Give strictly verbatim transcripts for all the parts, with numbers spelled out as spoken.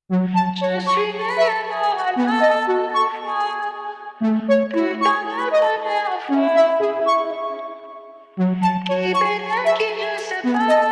Je suis née normalement, putain de première fois. Qui bénit, qui je sais pas,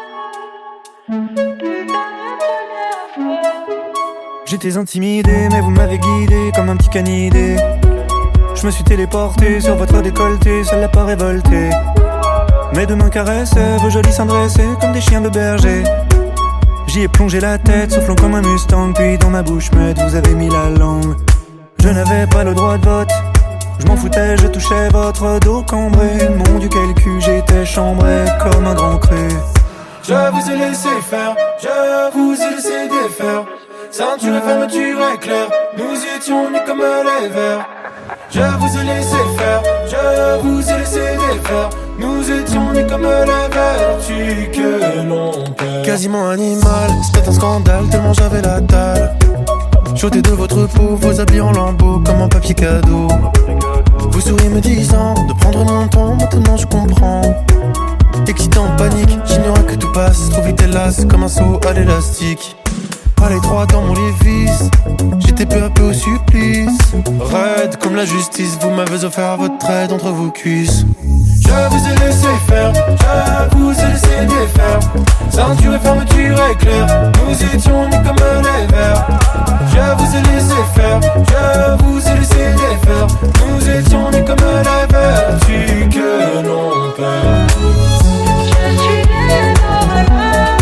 putain de première fois. J'étais intimidé, mais vous m'avez guidé comme un petit canidé. Je me suis téléporté sur votre décolleté, ça l'a pas révolté. Mes deux mains caressaient vos jolis seins dressés comme des chiens de berger. J'y ai plongé la tête, soufflant comme un Mustang. Puis dans ma bouche muette, vous avez mis la langue. Je n'avais pas le droit de vote, je m'en foutais, je touchais votre dos cambré. Mon Dieu quel cul, j'étais chambré comme un grand cru. Je vous ai laissé faire, je vous ai laissé défaire. Ceinture et fermeture éclair, nous étions nus comme les vers. Je vous ai laissé faire, je vous ai laissé défaire. Nous étions nus comme les vertus que l'on perd. Quasiment animal, c'était un scandale tellement j'avais la dalle. J'ôtais de votre peau vos habits en lambeaux comme un papier cadeau. Vous souriez me disant de prendre mon temps, maintenant je comprends. Excitant, panique, j'ignorais que tout passe trop vite hélas comme un saut à l'élastique. À l'étroit dans mon lévis, j'étais peu à peu au supplice. Raide comme la justice, vous m'avez offert votre aide entre vos cuisses. Je vous ai laissé faire, je vous ai laissé défaire. Ceinture et fermeture éclair, nous étions nus comme les vers. Je vous ai laissé faire, je vous ai laissé défaire. Nous étions nus comme les vertus que l'on perd. Je suis née normalement,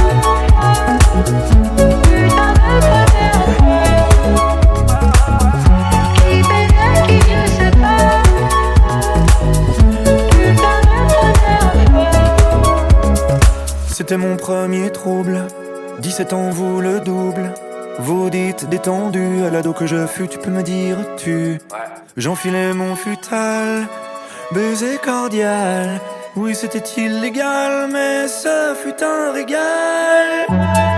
putain de première fois. Qui bénit, qui je sais pas, putain de première fois. C'était mon premier trouble, dix-sept ans vous le double. Vous dites détendu, à l'ado que je fus, tu peux me dire tu. J'enfilais mon futal, baiser cordial. Oui c'était illégal, mais ce fut un régal.